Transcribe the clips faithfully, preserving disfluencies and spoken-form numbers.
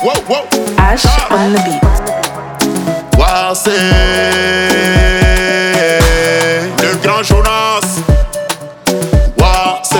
Whoa, whoa. Ash on the beat. Voici le grand Jonas. Voici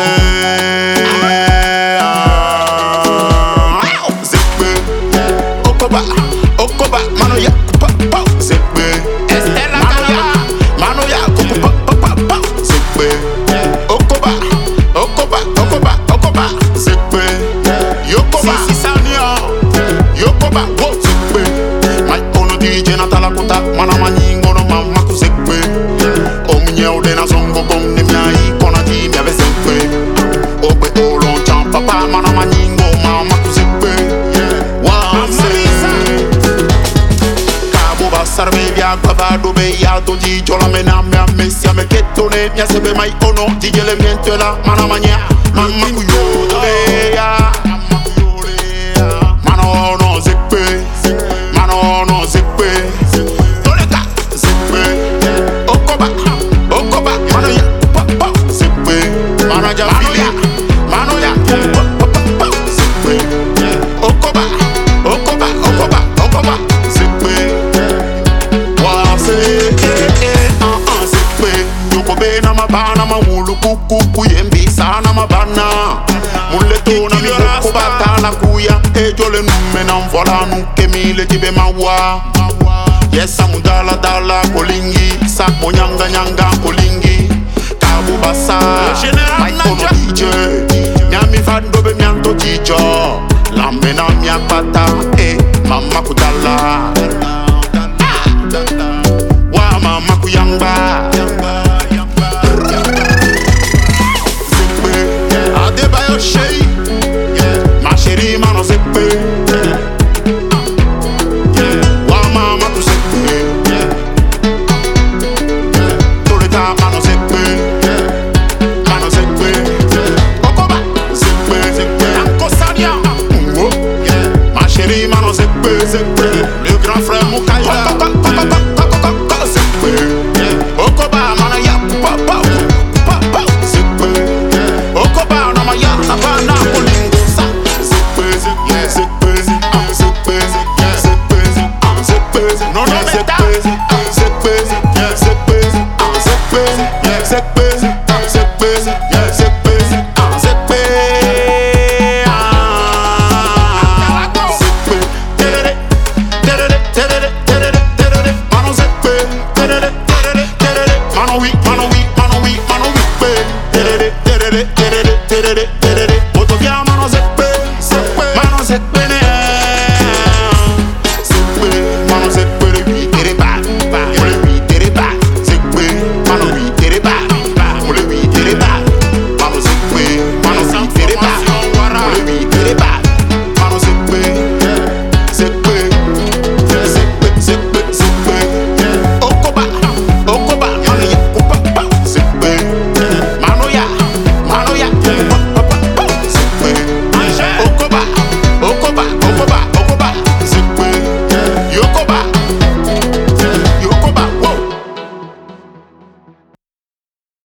Zikbe Okoba, Okoba, Manoya, pa pa. Zikbe Manoya, Manoya, pa pa pa. Zikbe Okoba, Okoba, Okoba, Okoba. Zikbe Yokoba, Sisania, Yokoba, wo Zikbe. My own D J Natala Kuta, Manama Nyingo no mama kuzikbe. Omnye odena songo gong ni mnyai kona di mi ave zikbe. Obe olon chan papa manama nyingo mama kuzikbe. Wanse Kabo basarbe vya gwava dobe ya do di jola mena mea mesia me ketone mia sebe mai ono di jele miento la manama nya mama kuyo dobe ya. Mano no zikbe, mano no zikbe. Toleka zikbe, Okoba, Okoba, Manoya, pa pa. Zikbe, Manaja Filia, Manoya, pa pa pa. Zikbe, Okoba, Okoba, Okoba, Okoba. Zikbe, Wase, eh eh ah ah. Zikbe, Yokobe na mabana mahulu kuku kuyembi sana mabana. Muleto na mi Okoba tala kuya. Ejole nume na mvola nuke mile jibe mawa. Yes, I'm dala dala kolingi. Sak mo nyanga nyanga kolingi. Kabu basa my ono D J. Nyami fando be mianto chicho. Lambe na miakpata. Eh, mama kudala. Wa mama kuyamba. Zikbe Adebayo Shei. Ma chérie mano zikbe. Wa mama tu zikbe. Toleta mano zikbe. Mano zikbe. Okoba zikbe zikbe. Anko Sanya. Ma chérie mano zikbe zikbe.